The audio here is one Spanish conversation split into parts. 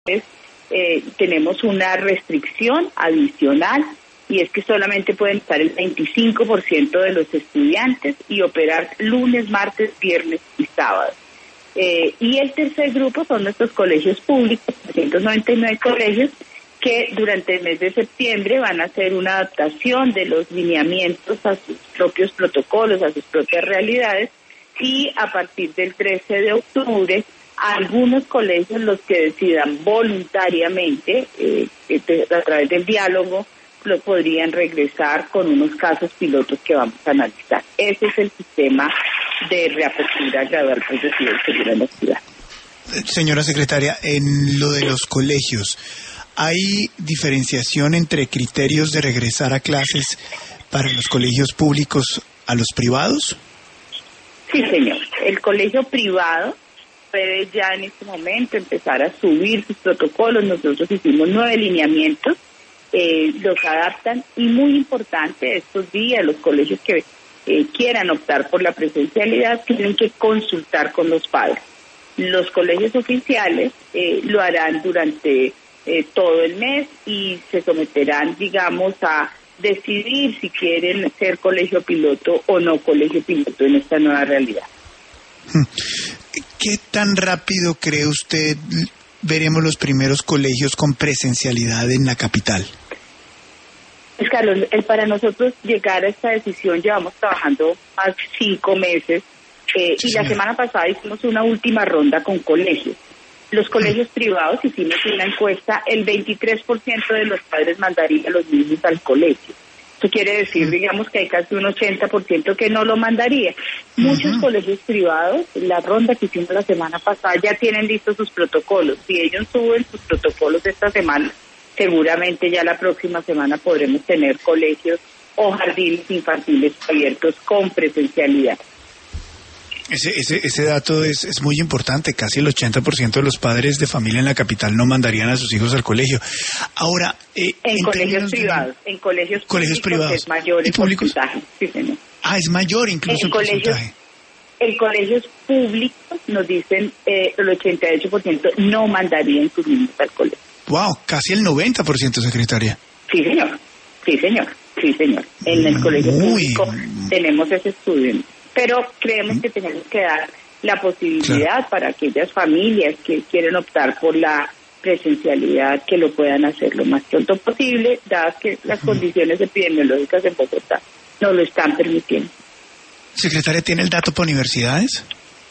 tenemos una restricción adicional, y es que solamente pueden estar el 25% de los estudiantes y operar lunes, martes, viernes y sábado. Y el tercer grupo son nuestros colegios públicos, 399 colegios, que durante el mes de septiembre van a hacer una adaptación de los lineamientos a sus propios protocolos, a sus propias realidades, y a partir del 13 de octubre, algunos colegios, los que decidan voluntariamente, a través del diálogo, lo podrían regresar con unos casos pilotos que vamos a analizar. Ese es el sistema de reapertura gradual progresiva y segura en la ciudad. Señora secretaria, en lo de los colegios, ¿hay diferenciación entre criterios de regresar a clases para los colegios públicos a los privados? Sí, señor. El colegio privado puede ya en este momento empezar a subir sus protocolos. Nosotros hicimos 9 lineamientos, los adaptan, y muy importante, estos días los colegios que quieran optar por la presencialidad tienen que consultar con los padres. Los colegios oficiales lo harán durante todo el mes y se someterán, digamos, a decidir si quieren ser colegio piloto o no colegio piloto en esta nueva realidad. ¿Qué tan rápido cree usted veremos los primeros colegios con presencialidad en la capital? Pues Carlos, para nosotros llegar a esta decisión llevamos trabajando más de 5 meses y la semana pasada hicimos una última ronda con colegios. Los colegios privados hicimos una encuesta, el 23% de los padres mandaría a los niños al colegio. Eso quiere decir, digamos, que hay casi un 80% que no lo mandaría. Muchos colegios privados, la ronda que hicimos la semana pasada, ya tienen listos sus protocolos. Si ellos suben sus protocolos esta semana, seguramente ya la próxima semana podremos tener colegios o jardines infantiles abiertos con presencialidad. Ese dato es muy importante. Casi el 80% de los padres de familia en la capital no mandarían a sus hijos al colegio. Ahora, en colegios privados, en colegios privados es mayor el porcentaje. Sí, señor. Es mayor incluso el porcentaje. En colegios públicos nos dicen el 88% no mandarían sus niños al colegio. Wow, casi el 90%, secretaria. Sí, señor. Sí, señor. Sí, señor. En el colegio público tenemos ese estudio. Pero creemos que tenemos que dar la posibilidad para aquellas familias que quieren optar por la presencialidad, que lo puedan hacer lo más pronto posible, dadas que las condiciones epidemiológicas en Bogotá no lo están permitiendo. Secretaria, ¿tiene el dato para universidades?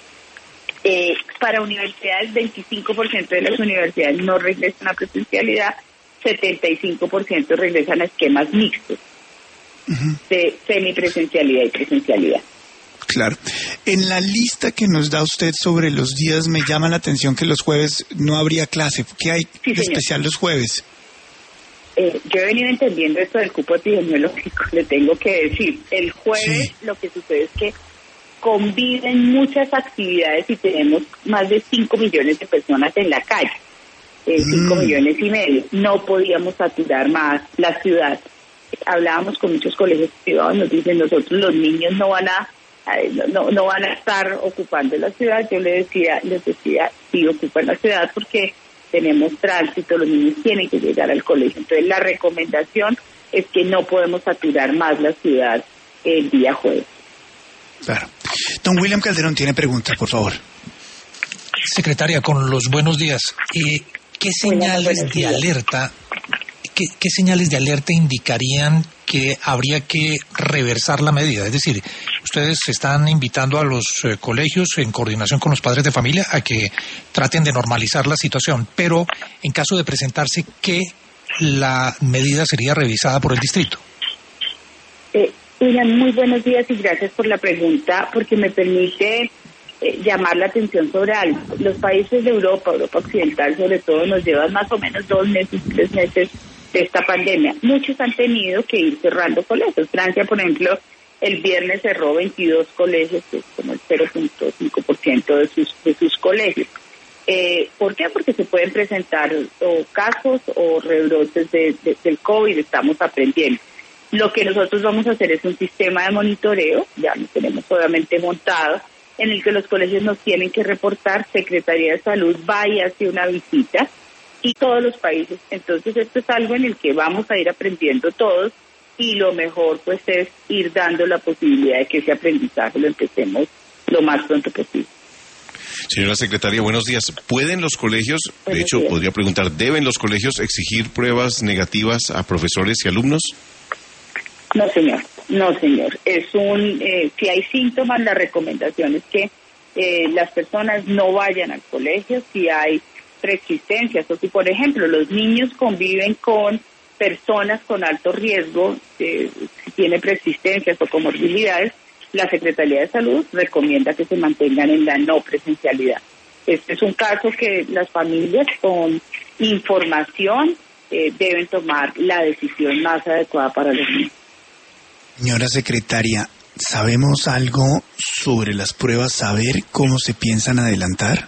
Para universidades, 25% de las universidades no regresan a presencialidad, 75% regresan a esquemas mixtos de semipresencialidad y presencialidad. Claro. En la lista que nos da usted sobre los días, me llama la atención que los jueves no habría clase. ¿Qué hay de especial los jueves? Yo he venido entendiendo esto del cupo epidemiológico, le tengo que decir. El jueves lo que sucede es que conviven muchas actividades y tenemos más de 5 millones de personas en la calle. 5 millones y medio. No podíamos saturar más la ciudad. Hablábamos con muchos colegios privados, nos dicen nosotros los niños no van a estar ocupando la ciudad. Yo les decía, sí ocupan la ciudad porque tenemos tránsito, los niños tienen que llegar al colegio. Entonces la recomendación es que no podemos saturar más la ciudad el día jueves. Claro. Don William Calderón tiene pregunta, por favor. Secretaria, con los buenos días. ¿Qué señales de alerta? ¿Qué señales de alerta indicarían que habría que reversar la medida? Es decir, ustedes están invitando a los colegios en coordinación con los padres de familia a que traten de normalizar la situación, pero en caso de presentarse, ¿qué la medida sería revisada por el distrito? Muy buenos días y gracias por la pregunta, porque me permite llamar la atención sobre algo. Los países de Europa Occidental sobre todo, nos llevan más o menos 2 meses, 3 meses de esta pandemia. Muchos han tenido que ir cerrando colegios. Francia, por ejemplo, el viernes cerró 22 colegios, que es como el 0.5% de sus colegios. ¿Por qué? Porque se pueden presentar o casos o rebrotes del COVID, estamos aprendiendo. Lo que nosotros vamos a hacer es un sistema de monitoreo, ya lo tenemos obviamente montado, en el que los colegios nos tienen que reportar, Secretaría de Salud va y hace una visita y todos los países. Entonces esto es algo en el que vamos a ir aprendiendo todos y lo mejor pues es ir dando la posibilidad de que ese aprendizaje lo empecemos lo más pronto posible. Señora secretaria, buenos días. ¿Pueden los colegios, de hecho podría preguntar, deben los colegios exigir pruebas negativas a profesores y alumnos? No, señor. Es si hay síntomas, la recomendación es que las personas no vayan al colegio. Si hay preexistencias o si, por ejemplo, los niños conviven con personas con alto riesgo, si tienen preexistencias o comorbilidades, la Secretaría de Salud recomienda que se mantengan en la no presencialidad. Este es un caso que las familias con información deben tomar la decisión más adecuada para los niños. Señora secretaria, ¿sabemos algo sobre las pruebas? ¿Saber cómo se piensan adelantar?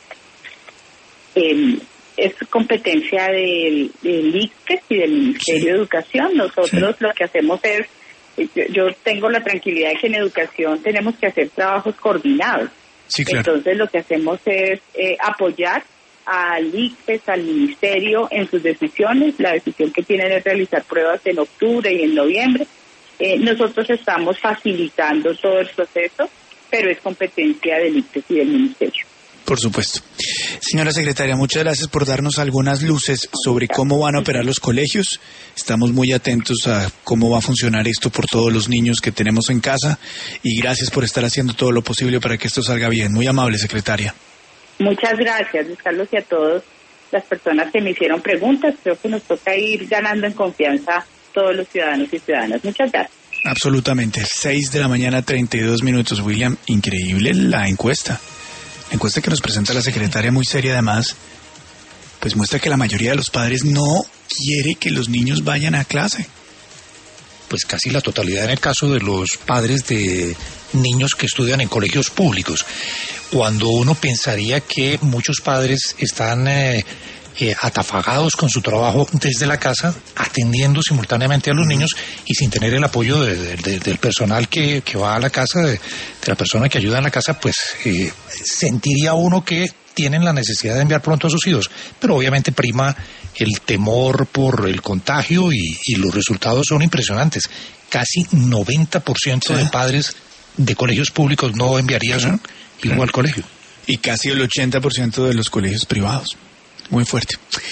Es competencia del ICFES y del Ministerio de Educación. Nosotros lo que hacemos es, yo tengo la tranquilidad de que en educación tenemos que hacer trabajos coordinados. Sí, claro. Entonces lo que hacemos es apoyar al ICFES, al Ministerio en sus decisiones. La decisión que tienen es realizar pruebas en octubre y en noviembre. Nosotros estamos facilitando todo el proceso, pero es competencia del ICFES y del Ministerio. Por supuesto. Señora secretaria, muchas gracias por darnos algunas luces sobre cómo van a operar los colegios. Estamos muy atentos a cómo va a funcionar esto por todos los niños que tenemos en casa y gracias por estar haciendo todo lo posible para que esto salga bien. Muy amable, secretaria. Muchas gracias, Luis Carlos, y a todas las personas que me hicieron preguntas. Creo que nos toca ir ganando en confianza todos los ciudadanos y ciudadanas. Muchas gracias. Absolutamente. 6:32 a.m, William. Increíble la encuesta. La encuesta que nos presenta la secretaria, muy seria además, pues muestra que la mayoría de los padres no quiere que los niños vayan a clase. Pues casi la totalidad en el caso de los padres de niños que estudian en colegios públicos, cuando uno pensaría que muchos padres están atafagados con su trabajo desde la casa, atendiendo simultáneamente a los niños y sin tener el apoyo del personal que va a la casa, de la persona que ayuda en la casa, pues sentiría uno que tienen la necesidad de enviar pronto a sus hijos, pero obviamente prima el temor por el contagio y los resultados son impresionantes. Casi 90% de padres de colegios públicos no enviaría a su hijo al colegio. Y casi el 80% de los colegios privados. Muy fuerte.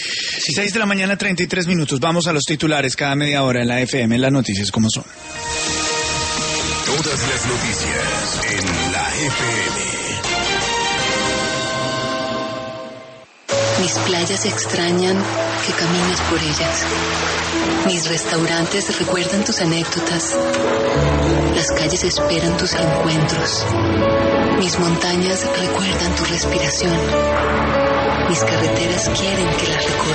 6:33 a.m. Vamos a los titulares cada media hora en la FM, en las noticias como son. Todas las noticias en la FM. Mis playas extrañan que camines por ellas. Mis restaurantes recuerdan tus anécdotas. Las calles esperan tus encuentros. Mis montañas recuerdan tu respiración. Mis carreteras quieren que las recorras.